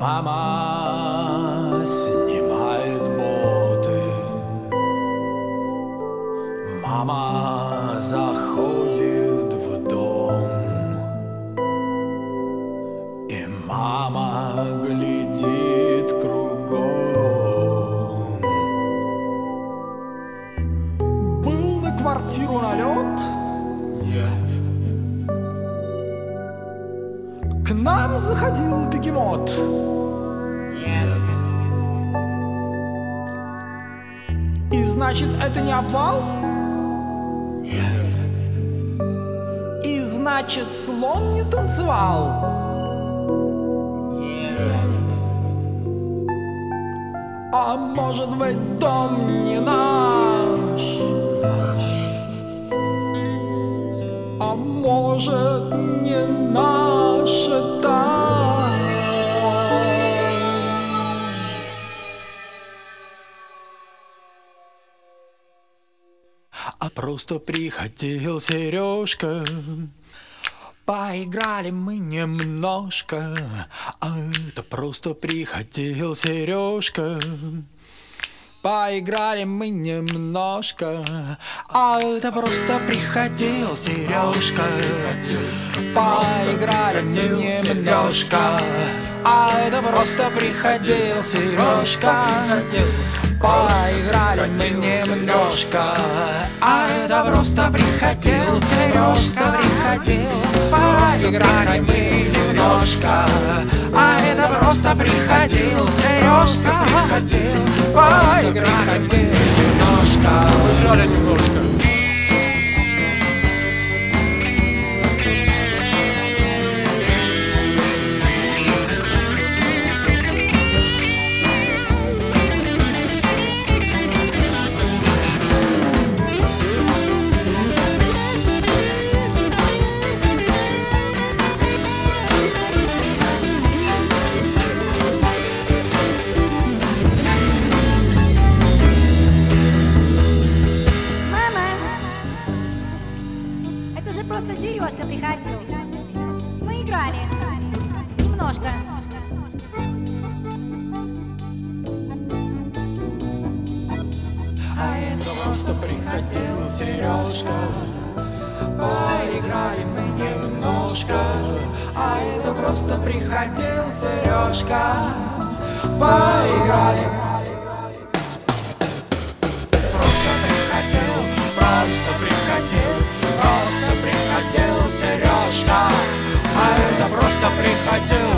Мама снимает боты, мама заходит в дом, и мама глядит кругом. Был на квартиру налет? Нет. К нам заходил бегемот. Нет. И значит, это не обвал? Нет. И значит, слон не танцевал? Нет. А может быть, дом не наш? А может, не наш этаж? А просто приходил Сережка. Поиграли мы немножко. А это просто приходил Сережка. Поиграли мы немножко. А это просто приходил Сережка. Поиграли мы немножко. А это просто приходил Сережка. Поиграли мы немножко. А это просто приходил Сережка. Поиграли мы немножко. А это просто приходил Сережка. Поиграли мы немножко. Поиграли немножко. Это же просто Сережка приходил. Мы играли. Немножко. А это просто приходил Сережка. Поиграли мы немножко. А это просто приходил Сережка. Поиграли. Просто приходил Сережка. А это просто приходил